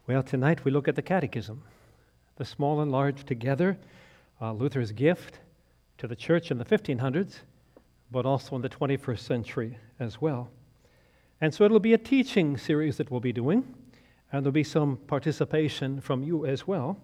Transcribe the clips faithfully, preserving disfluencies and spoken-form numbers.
Well, tonight we look at the Catechism, the small and large together, uh, Luther's gift to the church in the fifteen hundreds, but also in the twenty-first century as well. And so it'll be a teaching series that we'll be doing, and there'll be some participation from you as well.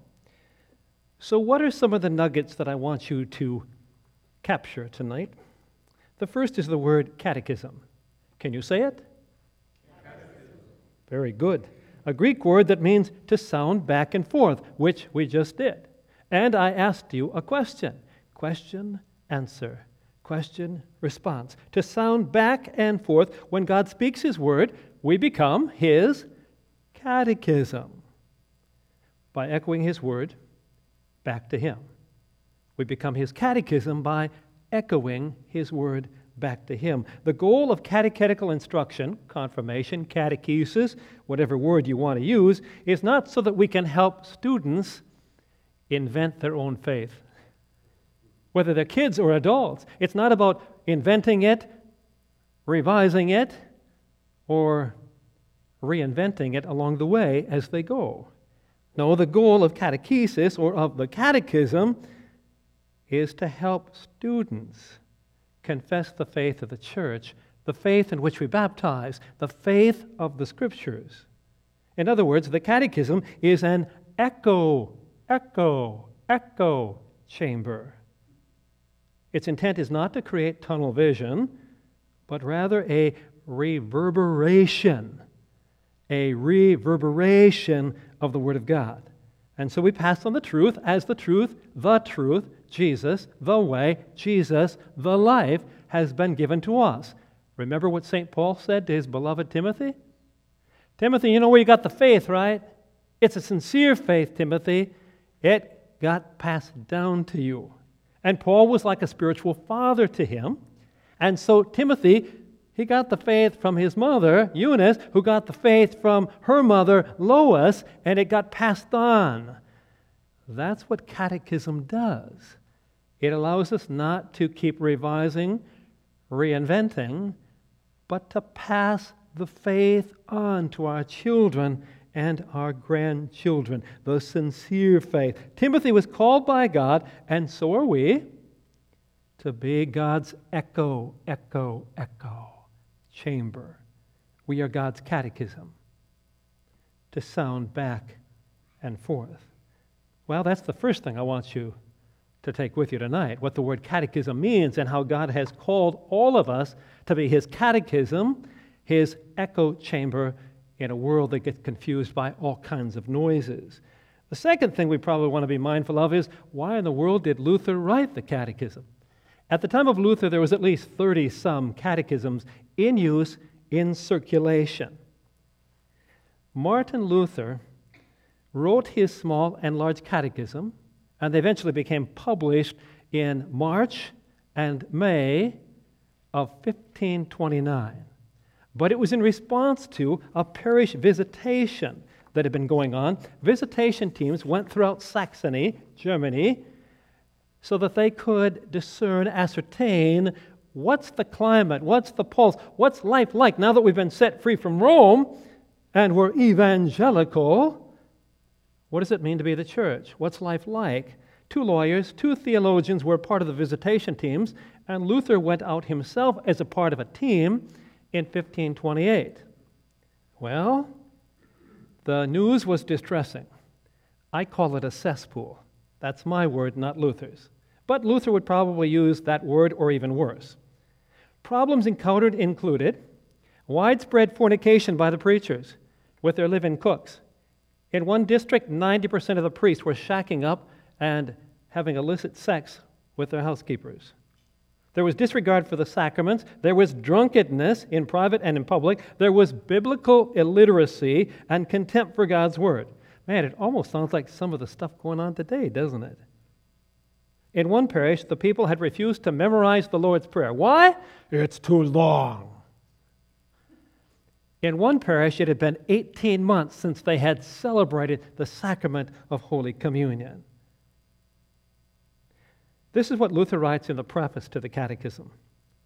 So what are some of the nuggets that I want you to capture tonight? The first is the word catechism. Can you say it? Catechism. Very good. A Greek word that means to sound back and forth, which we just did. And I asked you a question. Question, answer. Question, response. To sound back and forth, when God speaks His word, we become His catechism. By echoing His word back to Him. We become His catechism by echoing His word back to Him. The goal of catechetical instruction, confirmation, catechesis, whatever word you want to use, is not so that we can help students invent their own faith. Whether they're kids or adults, it's not about inventing it, revising it, or reinventing it along the way as they go. No, the goal of catechesis or of the catechism is to help students confess the faith of the church, the faith in which we baptize, the faith of the Scriptures. In other words, the catechism is an echo, echo, echo chamber. Its intent is not to create tunnel vision, but rather a reverberation, a reverberation of the Word of God. And so we pass on the truth as the truth, the truth, Jesus, the way, Jesus, the life, has been given to us. Remember what Saint Paul said to his beloved Timothy? Timothy, you know where you got the faith, right? It's a sincere faith, Timothy. It got passed down to you. And Paul was like a spiritual father to him. And so Timothy, he got the faith from his mother, Eunice, who got the faith from her mother, Lois, and it got passed on. That's what catechism does. It allows us not to keep revising, reinventing, but to pass the faith on to our children and our grandchildren, the sincere faith. Timothy was called by God, and so are we, to be God's echo, echo, echo chamber. We are God's catechism, to sound back and forth. Well, that's the first thing I want you to take with you tonight, what the word catechism means and how God has called all of us to be His catechism, His echo chamber in a world that gets confused by all kinds of noises. The second thing we probably want to be mindful of is, why in the world did Luther write the catechism? At the time of Luther, there was at least thirty-some catechisms in use, in circulation. Martin Luther wrote his small and large catechism, and they eventually became published in March and May of fifteen twenty-nine. But it was in response to a parish visitation that had been going on. Visitation teams went throughout Saxony, Germany, so that they could discern, ascertain, what's the climate, what's the pulse, what's life like now that we've been set free from Rome and we're evangelical. What does it mean to be the church? What's life like? Two lawyers, two theologians were part of the visitation teams, and Luther went out himself as a part of a team in fifteen twenty-eight. Well, the news was distressing. I call it a cesspool. That's my word, not Luther's. But Luther would probably use that word or even worse. Problems encountered included widespread fornication by the preachers with their live-in cooks. In one district, ninety percent of the priests were shacking up and having illicit sex with their housekeepers. There was disregard for the sacraments. There was drunkenness in private and in public. There was biblical illiteracy and contempt for God's word. Man, it almost sounds like some of the stuff going on today, doesn't it? In one parish, the people had refused to memorize the Lord's Prayer. Why? It's too long. In one parish, it had been eighteen months since they had celebrated the sacrament of Holy Communion. This is what Luther writes in the preface to the Catechism.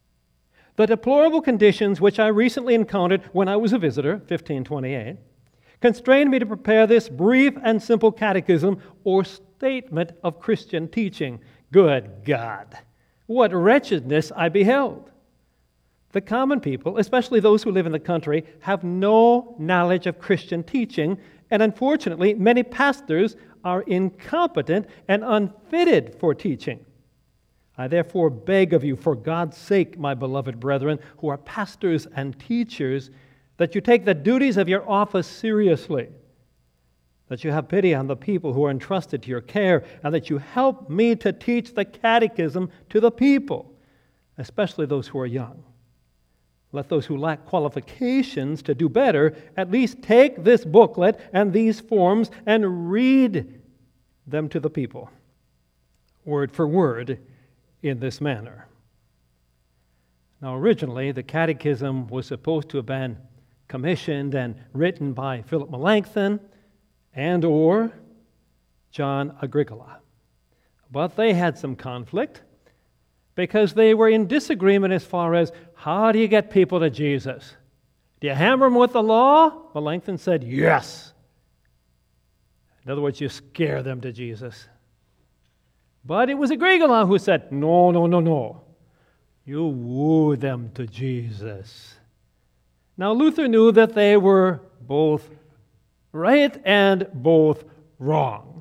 The deplorable conditions which I recently encountered when I was a visitor, fifteen twenty-eight, constrained me to prepare this brief and simple catechism or statement of Christian teaching. Good God, what wretchedness I beheld! The common people, especially those who live in the country, have no knowledge of Christian teaching, and unfortunately, many pastors are incompetent and unfitted for teaching. I therefore beg of you, for God's sake, my beloved brethren, who are pastors and teachers, that you take the duties of your office seriously, that you have pity on the people who are entrusted to your care, and that you help me to teach the catechism to the people, especially those who are young. Let those who lack qualifications to do better at least take this booklet and these forms and read them to the people, word for word, in this manner. Now, originally, the catechism was supposed to have been commissioned and written by Philip Melanchthon and or John Agricola. But they had some conflict because they were in disagreement as far as how do you get people to Jesus? Do you hammer them with the law? Melanchthon said, yes. In other words, you scare them to Jesus. But it was Agricola who said, no, no, no, no. You woo them to Jesus. Now, Luther knew that they were both right and both wrong.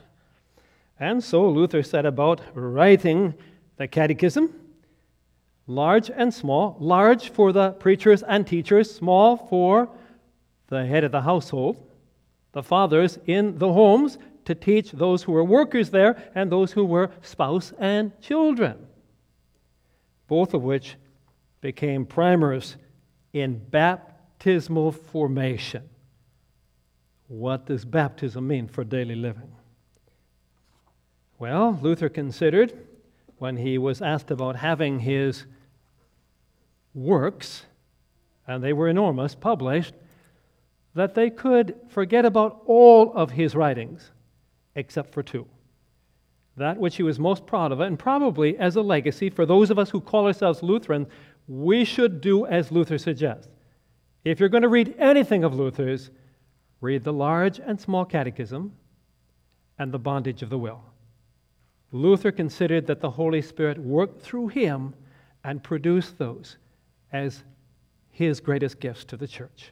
And so Luther set about writing the catechism, large and small, large for the preachers and teachers, small for the head of the household, the fathers in the homes, to teach those who were workers there and those who were spouse and children, both of which became primers in baptismal formation. What does baptism mean for daily living? Well, Luther considered, when he was asked about having his works, and they were enormous, published, that they could forget about all of his writings except for two. That which he was most proud of, and probably as a legacy for those of us who call ourselves Lutherans, we should do as Luther suggests. If you're going to read anything of Luther's, read the large and small catechism and the bondage of the will. Luther considered that the Holy Spirit worked through him and produced those as his greatest gifts to the church.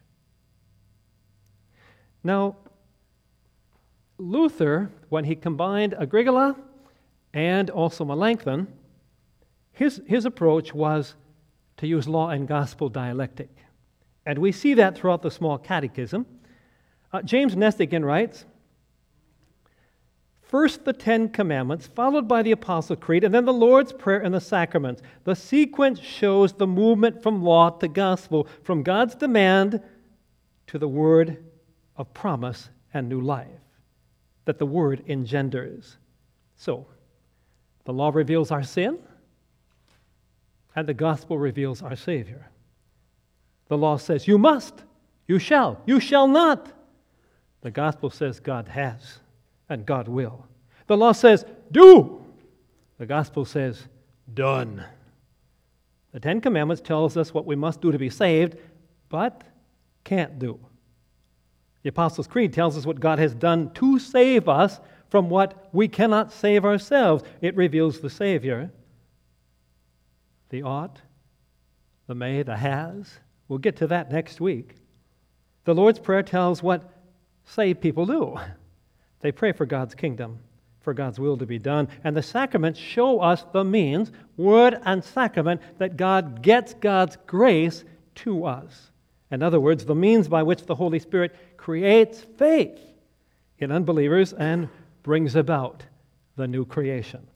Now, Luther, when he combined Agricola and also Melanchthon, his, his approach was to use law and gospel dialectic. And we see that throughout the small catechism. Uh, James Nestigan writes, first the Ten Commandments, followed by the Apostle Creed, and then the Lord's Prayer and the sacraments. The sequence shows the movement from law to gospel, from God's demand to the word of promise and new life that the word engenders. So, the law reveals our sin, and the gospel reveals our Savior. The law says, you must, you shall, you shall not. The gospel says God has, and God will. The law says, do. The gospel says, done. The Ten Commandments tells us what we must do to be saved, but can't do. The Apostles' Creed tells us what God has done to save us from what we cannot save ourselves. It reveals the Savior, the ought, the may, the has. We'll get to that next week. The Lord's Prayer tells what saved people do. They pray for God's kingdom, for God's will to be done. And the sacraments show us the means, word and sacrament, that God gets God's grace to us. In other words, the means by which the Holy Spirit creates faith in unbelievers and brings about the new creation.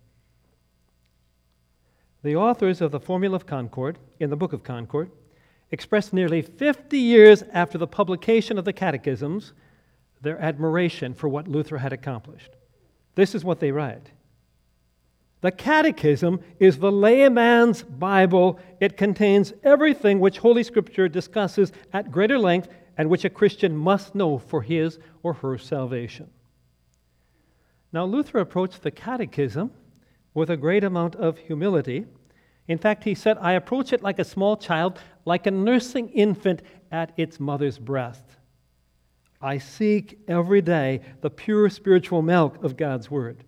The authors of the Formula of Concord, in the Book of Concord, expressed nearly fifty years after the publication of the catechisms their admiration for what Luther had accomplished. This is what they write. The Catechism is the layman's Bible. It contains everything which Holy Scripture discusses at greater length and which a Christian must know for his or her salvation. Now, Luther approached the Catechism with a great amount of humility. In fact, he said, I approach it like a small child, like a nursing infant at its mother's breast. I seek every day the pure spiritual milk of God's Word.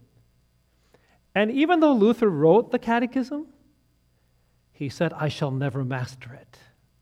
And even though Luther wrote the Catechism, he said, I shall never master it.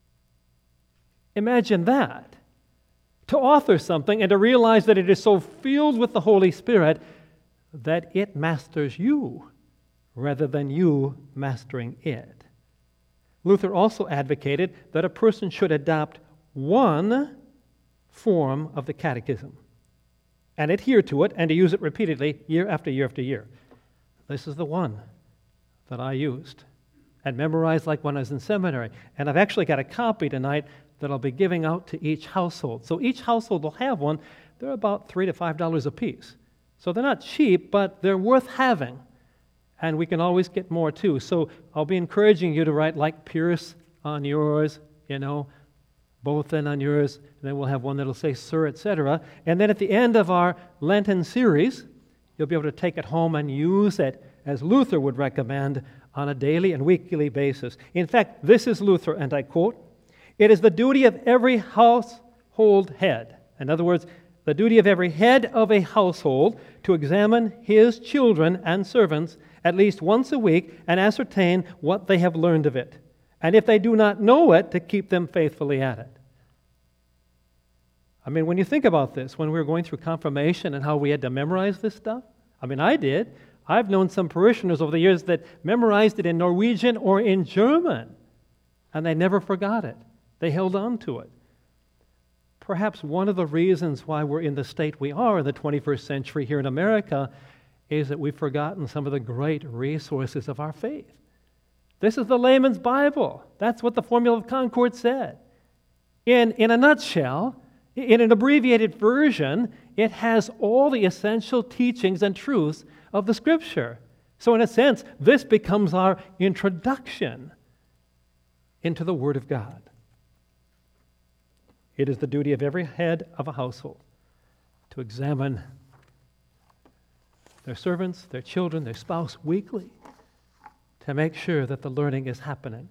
Imagine that. To author something and to realize that it is so filled with the Holy Spirit that it masters you rather than you mastering it. Luther also advocated that a person should adopt one form of the Catechism and adhere to it and to use it repeatedly year after year after year. This is the one that I used and memorized like when I was in seminary. And I've actually got a copy tonight that I'll be giving out to each household. So each household will have one. They're about three to five dollars a piece. So they're not cheap, but they're worth having. And we can always get more too. So I'll be encouraging you to write like Pierce on yours, you know, Bothan on yours, and then we'll have one that'll say Sir, et cetera. And then at the end of our Lenten series, you'll be able to take it home and use it as Luther would recommend on a daily and weekly basis. In fact, this is Luther, and I quote, "It is the duty of every household head," in other words, the duty of every head of a household, to examine his children and servants at least once a week and ascertain what they have learned of it. And if they do not know it, to keep them faithfully at it. I mean, when you think about this, when we were going through confirmation and how we had to memorize this stuff, I mean, I did. I've known some parishioners over the years that memorized it in Norwegian or in German, and they never forgot it. They held on to it. Perhaps one of the reasons why we're in the state we are in the twenty-first century here in America is that we've forgotten some of the great resources of our faith. This is the layman's Bible. That's what the Formula of Concord said. In, in a nutshell, in an abbreviated version, it has all the essential teachings and truths of the Scripture. So in a sense, this becomes our introduction into the Word of God. It is the duty of every head of a household to examine their servants, their children, their spouse weekly to make sure that the learning is happening.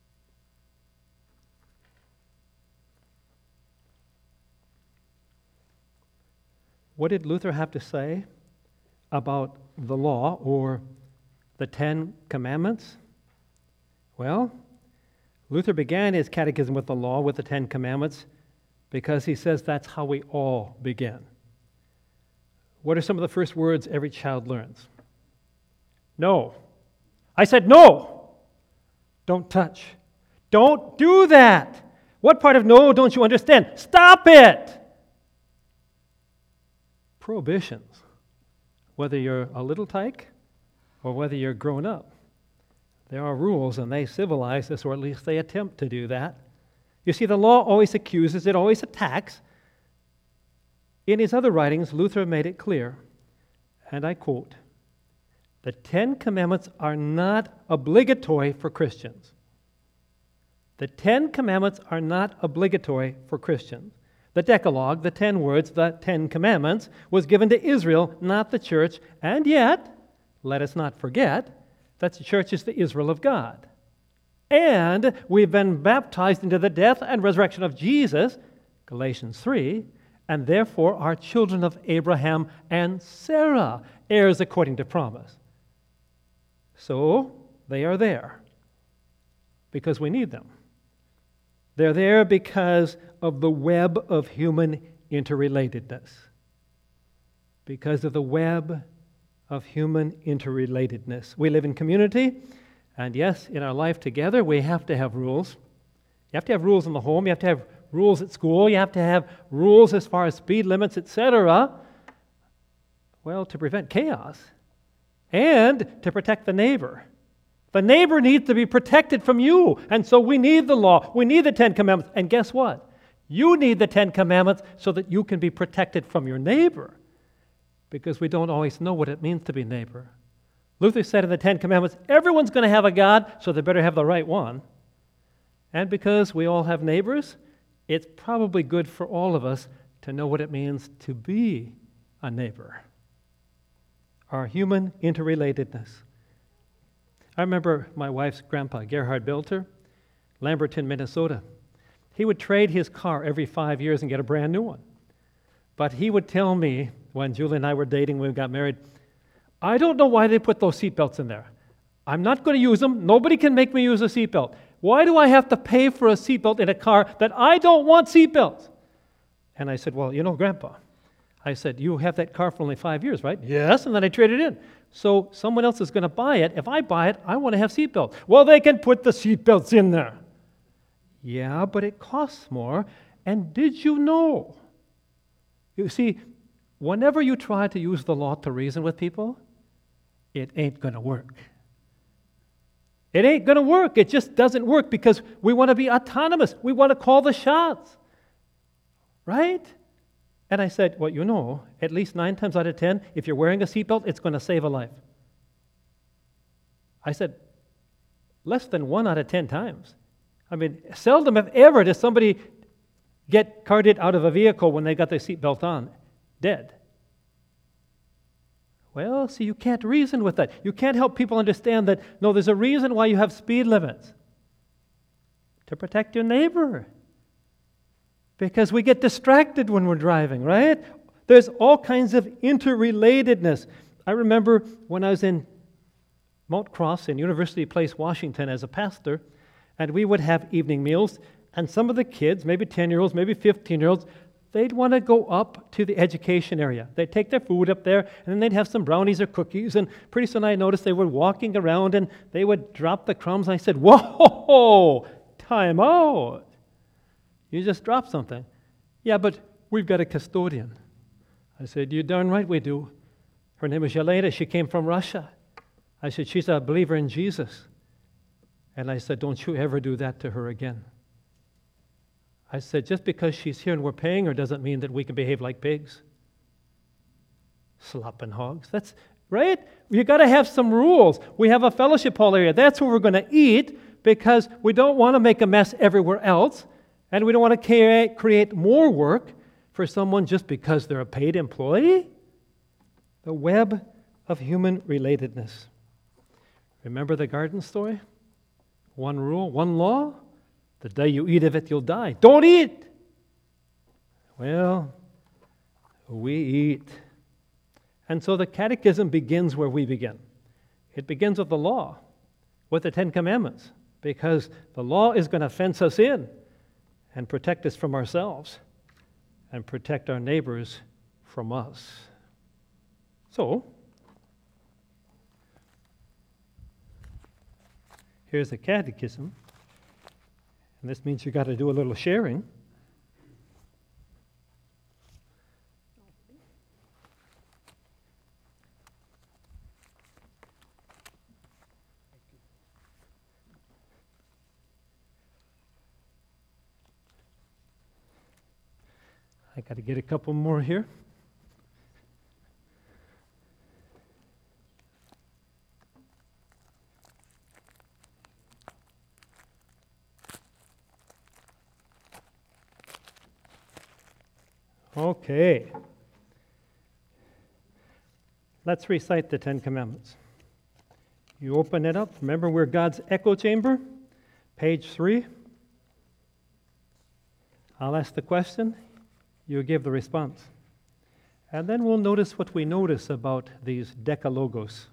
What did Luther have to say about the law or the Ten Commandments? Well, Luther began his catechism with the law, with the Ten Commandments, because he says that's how we all begin. What are some of the first words every child learns? No. I said no. Don't touch. Don't do that. What part of no don't you understand? Stop it. Prohibitions, whether you're a little tyke or whether you're grown up. There are rules, and they civilize us, or at least they attempt to do that. You see, the law always accuses, it always attacks. In his other writings, Luther made it clear, and I quote, "The Ten Commandments are not obligatory for Christians." The Ten Commandments are not obligatory for Christians. The Decalogue, the ten words, the Ten Commandments, was given to Israel, not the church, and yet, let us not forget, that the church is the Israel of God. And we've been baptized into the death and resurrection of Jesus, Galatians three, and therefore are children of Abraham and Sarah, heirs according to promise. So, they are there because we need them. They're there because of the web of human interrelatedness. Because of the web of human interrelatedness. We live in community, and yes, in our life together, we have to have rules. You have to have rules in the home, you have to have rules at school, you have to have rules as far as speed limits, et cetera. Well, to prevent chaos and to protect the neighbor. The neighbor needs to be protected from you, and so we need the law. We need the Ten Commandments, and guess what? You need the Ten Commandments so that you can be protected from your neighbor, because we don't always know what it means to be neighbor. Luther said in the Ten Commandments, everyone's going to have a God, so they better have the right one. And because we all have neighbors, it's probably good for all of us to know what it means to be a neighbor. Our human interrelatedness. I remember my wife's grandpa, Gerhard Bilter, Lamberton, Minnesota. He would trade his car every five years and get a brand new one. But he would tell me, when Julie and I were dating, when we got married, I don't know why they put those seatbelts in there. I'm not going to use them. Nobody can make me use a seatbelt. Why do I have to pay for a seatbelt in a car that I don't want seatbelts? And I said, well, you know, Grandpa, I said, you have that car for only five years, right? Yes, and then I traded it in. So someone else is going to buy it. If I buy it, I want to have seatbelts. Well, they can put the seatbelts in there. Yeah, but it costs more. And did you know? You see, whenever you try to use the law to reason with people, it ain't going to work. It ain't going to work. It just doesn't work because we want to be autonomous. We want to call the shots. Right? And I said, well, you know, at least nine times out of ten, if you're wearing a seatbelt, it's going to save a life. I said, less than one out of ten times. I mean, seldom if ever does somebody get carted out of a vehicle when they got their seatbelt on, dead. Well, see, you can't reason with that. You can't help people understand that, no, there's a reason why you have speed limits. To protect your neighbor. Because we get distracted when we're driving, right? There's all kinds of interrelatedness. I remember when I was in Mount Cross in University Place, Washington as a pastor, and we would have evening meals, and some of the kids, maybe ten-year-olds, maybe fifteen-year-olds, they'd want to go up to the education area. They'd take their food up there, and then they'd have some brownies or cookies, and pretty soon I noticed they were walking around, and they would drop the crumbs, and I said, whoa, time out. You just dropped something. Yeah, but we've got a custodian. I said, you're darn right we do. Her name is Yelena. She came from Russia. I said, she's a believer in Jesus. And I said, don't you ever do that to her again. I said, just because she's here and we're paying her doesn't mean that we can behave like pigs. Slopping hogs. That's right. You got to have some rules. We have a fellowship hall area. That's where we're going to eat because we don't want to make a mess everywhere else. And we don't want to create more work for someone just because they're a paid employee. The web of human relatedness. Remember the garden story? One rule, one law. The day you eat of it, you'll die. Don't eat! Well, we eat. And so the catechism begins where we begin. It begins with the law, with the Ten Commandments, because the law is going to fence us in and protect us from ourselves and protect our neighbors from us. So, here's the catechism, and this means you got to do a little sharing. I got to get a couple more here. Okay. Let's recite the Ten Commandments. You open it up. Remember, we're God's echo chamber. Page three. I'll ask the question. You give the response. And then we'll notice what we notice about these decalogos.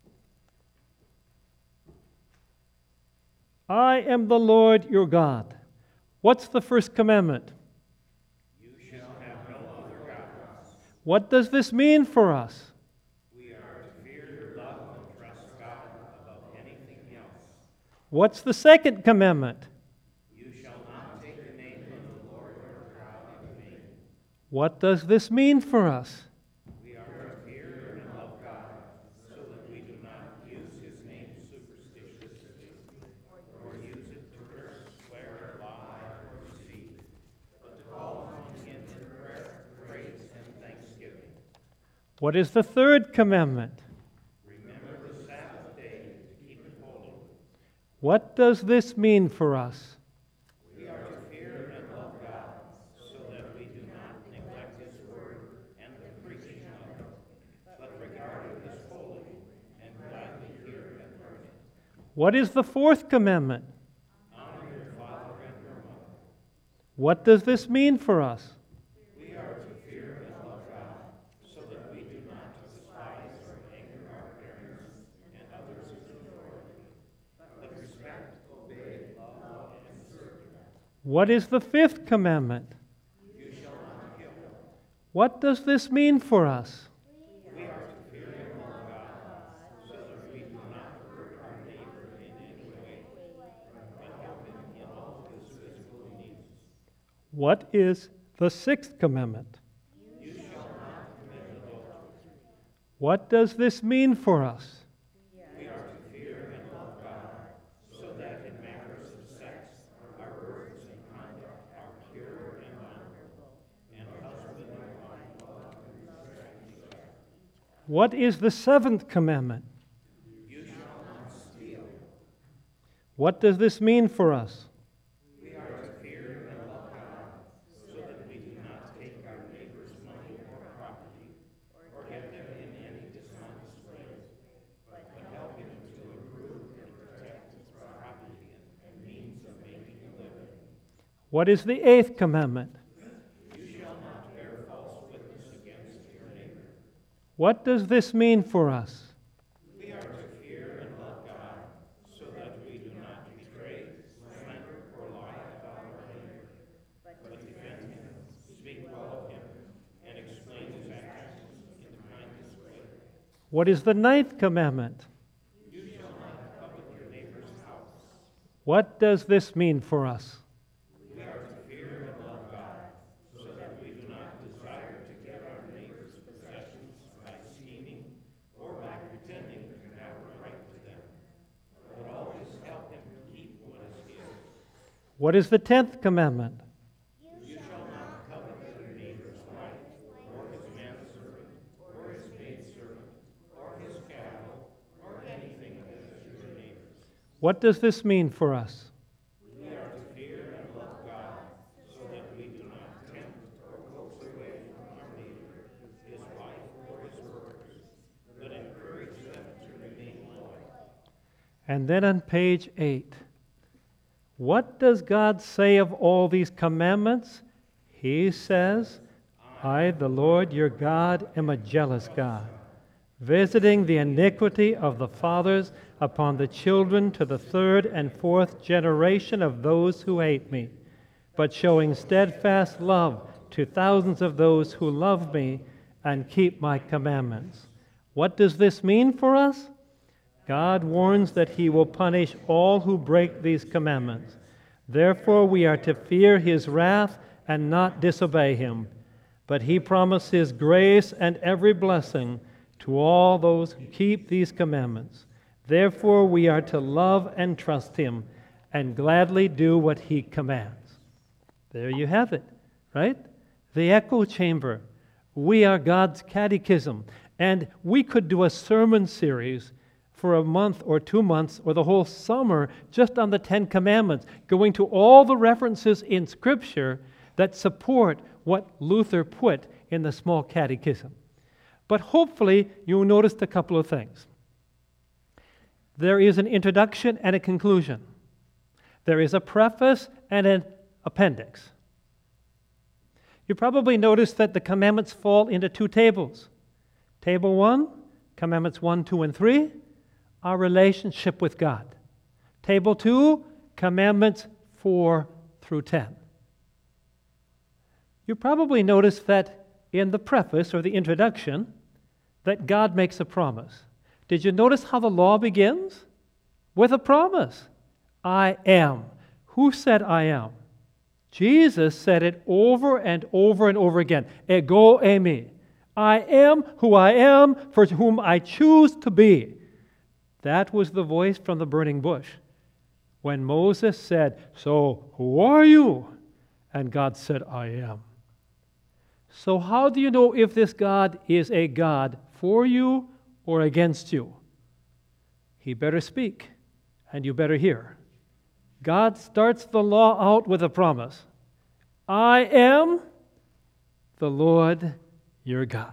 I am the Lord your God. What's the first commandment? You shall have no other gods. What does this mean for us? We are to fear, love, and trust God above anything else. What's the second commandment? You shall not take the name of the Lord your God in vain. What does this mean for us? We are to fear and love God, so that we do not use his name superstitiously, or use it to curse, swear, lie, or deceive, but to call upon him in prayer, praise, and thanksgiving. What is the third commandment? Remember the Sabbath day to keep it holy. What does this mean for us? We are to fear and love God, so that we do not neglect his word and the preaching of it, but regard it as holy and gladly hear and learn it. What is the fourth commandment? Honor your father and your mother. What does this mean for us? We are to fear and What is the fifth commandment? You shall not kill. What does this mean for us? We are to fear and love God, so that we do not hurt our neighbor in any way, but help him in all his physical needs. What is the sixth commandment? You shall not commit adultery. What does this mean for us? We are to fear and love God, so that in matters of sex, our words and conduct are pure and honorable, and husband and wife love and respect each other. What is the seventh commandment? You shall not steal. What does this mean for us? We are to fear and love God, so that we do not take our neighbor's money or property, or get them in any dishonest way, but help him to improve and protect his property and means of making a living. What is the eighth commandment? You shall not bear false witness against your neighbor. What does this mean for us? We are to fear and love God, so that we do not betray, slander, or lie about our neighbor, but defend him, speak well of him, and explain his actions in the kindest way. What is the ninth commandment? You shall not covet your neighbor's house. What does this mean for us? We are to fear and love God, so that we do not desire to get our neighbor's possessions by scheming or by pretending to have a right to them, but always help him keep what is his. What is the tenth commandment? You shall not covet your neighbor's wife, or his manservant, or his maidservant, or his cattle, or anything that is your neighbor's. What does this mean for us? We are to fear and love God, so that we do not tempt or coax away from our neighbor, his wife or his workers, but encourage them to remain loyal. And then on page eight, what does God say of all these commandments? He says, I, the Lord your God, am a jealous God, visiting the iniquity of the fathers upon the children to the third and fourth generation of those who hate me, but showing steadfast love to thousands of those who love me and keep my commandments. What does this mean for us? God warns that he will punish all who break these commandments. Therefore, we are to fear his wrath and not disobey him. But he promises grace and every blessing to all those who keep these commandments. Therefore, we are to love and trust him and gladly do what he commands. There you have it, right? The echo chamber. We are God's catechism. And we could do a sermon series for a month or two months or the whole summer just on the Ten Commandments, going to all the references in Scripture that support what Luther put in the small catechism. But hopefully you noticed a couple of things. There is an introduction and a conclusion. There is a preface and an appendix. You probably noticed that the commandments fall into two tables. Table one, commandments one, two, and three, our relationship with God. Table two, commandments four through ten. You probably noticed that in the preface or the introduction that God makes a promise. Did you notice how the law begins? With a promise. I am. Who said I am? Jesus said it over and over and over again. Ego eimi. I am who I am, for whom I choose to be. That was the voice from the burning bush. When Moses said, so who are you? And God said, I am. So how do you know if this God is a God for you or against you? He better speak, and you better hear. God starts the law out with a promise. I am the Lord your God.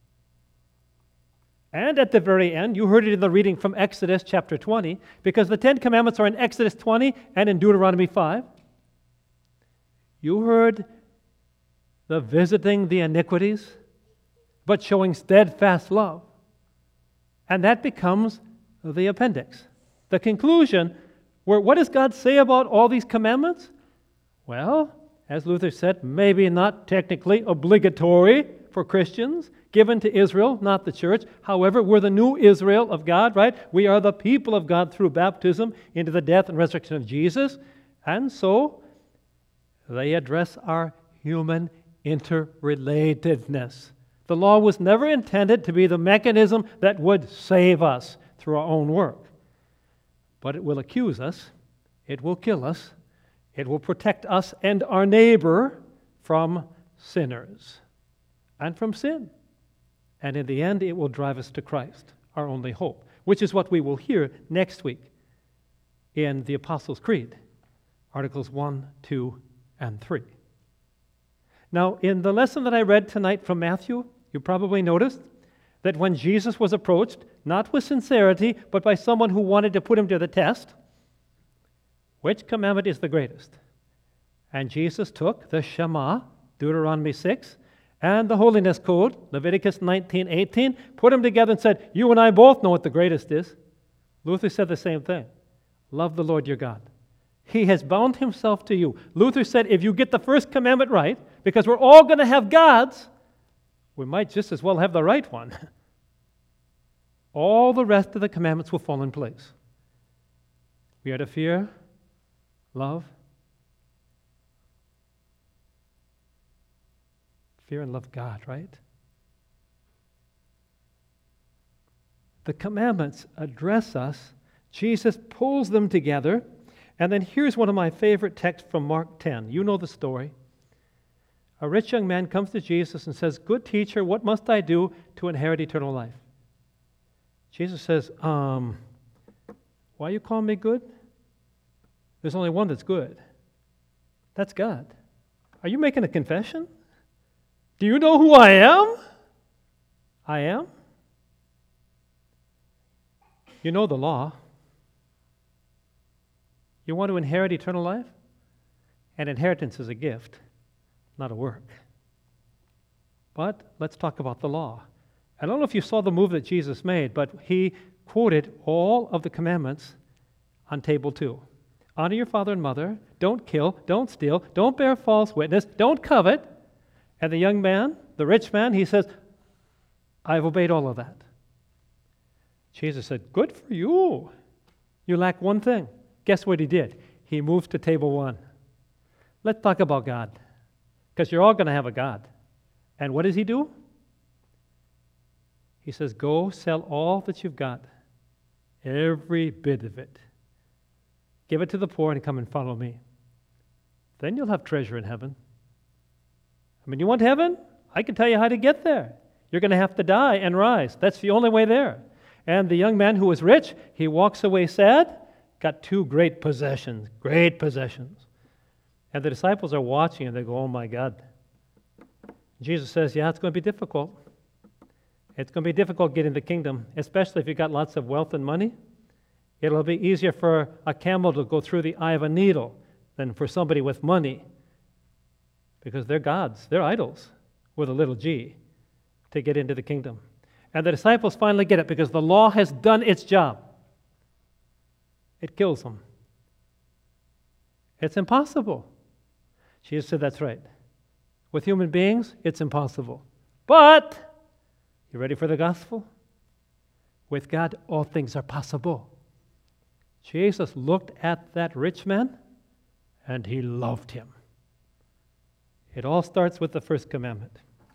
And at the very end, you heard it in the reading from Exodus chapter twenty, because the Ten Commandments are in Exodus twenty and in Deuteronomy five. You heard the visiting the iniquities, but showing steadfast love. And that becomes the appendix. The conclusion, where what does God say about all these commandments? Well, as Luther said, maybe not technically obligatory for Christians, given to Israel, not the church. However, we're the new Israel of God, right? We are the people of God through baptism into the death and resurrection of Jesus. And so they address our human interrelatedness. The law was never intended to be the mechanism that would save us through our own work. But it will accuse us, it will kill us, it will protect us and our neighbor from sinners and from sin. And in the end, it will drive us to Christ, our only hope, which is what we will hear next week in the Apostles' Creed, Articles one, two, and three. Now, in the lesson that I read tonight from Matthew, you probably noticed that when Jesus was approached, not with sincerity, but by someone who wanted to put him to the test, which commandment is the greatest? And Jesus took the Shema, Deuteronomy six, and the Holiness Code, Leviticus nineteen eighteen, put them together and said, you and I both know what the greatest is. Luther said the same thing. Love the Lord your God. He has bound himself to you. Luther said, if you get the first commandment right, because we're all going to have gods, we might just as well have the right one. All the rest of the commandments will fall in place. We are to fear, love, fear and love God, right? The commandments address us. Jesus pulls them together. And then here's one of my favorite texts from Mark ten. You know the story. A rich young man comes to Jesus and says, good teacher, what must I do to inherit eternal life? Jesus says, um, why you call me good? There's only one that's good. That's God. Are you making a confession? Do you know who I am? I am. You know the law. You want to inherit eternal life? And inheritance is a gift, not a work. But let's talk about the law. I don't know if you saw the move that Jesus made, but he quoted all of the commandments on table two. Honor your father and mother. Don't kill. Don't steal. Don't bear false witness. Don't covet. And the young man, the rich man, he says, I've obeyed all of that. Jesus said, good for you. You lack one thing. Guess what he did? He moved to table one. Let's talk about God, because you're all going to have a God. And what does he do? He says, go sell all that you've got, every bit of it. Give it to the poor and come and follow me. Then you'll have treasure in heaven. I mean, you want heaven? I can tell you how to get there. You're going to have to die and rise. That's the only way there. And the young man who was rich, he walks away sad, got two great possessions, great possessions. And the disciples are watching and they go, oh my God. Jesus says, yeah, it's going to be difficult. It's going to be difficult getting the kingdom, especially if you've got lots of wealth and money. It'll be easier for a camel to go through the eye of a needle than for somebody with money, because they're gods, they're idols with a little g to get into the kingdom. And the disciples finally get it because the law has done its job. It kills them. It's impossible. Jesus said, that's right. With human beings, it's impossible. But, you ready for the gospel? With God, all things are possible. Jesus looked at that rich man, and he loved him. It all starts with the first commandment.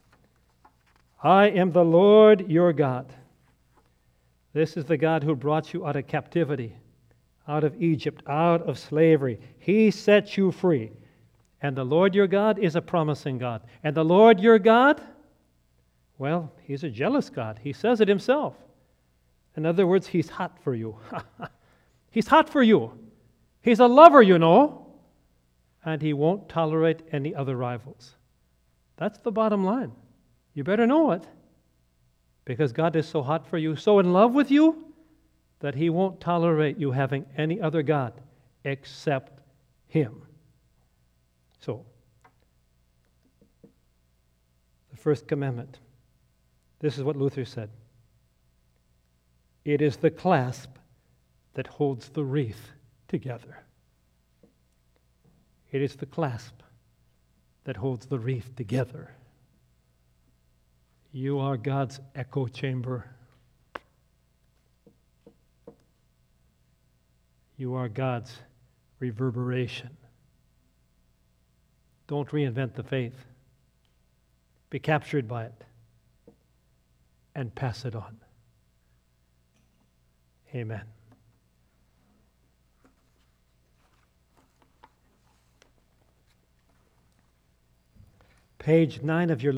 I am the Lord your God. This is the God who brought you out of captivity, out of Egypt, out of slavery. He set you free. And the Lord your God is a promising God. And the Lord your God, well, he's a jealous God. He says it himself. In other words, he's hot for you. He's hot for you. He's a lover, you know. And he won't tolerate any other rivals. That's the bottom line. You better know it. Because God is so hot for you, so in love with you, that he won't tolerate you having any other God except him. So, the first commandment. This is what Luther said. It is the clasp that holds the wreath together. It is the clasp that holds the wreath together. You are God's echo chamber. You are God's reverberation. Don't reinvent the faith. Be captured by it and pass it on. Amen. Page nine of your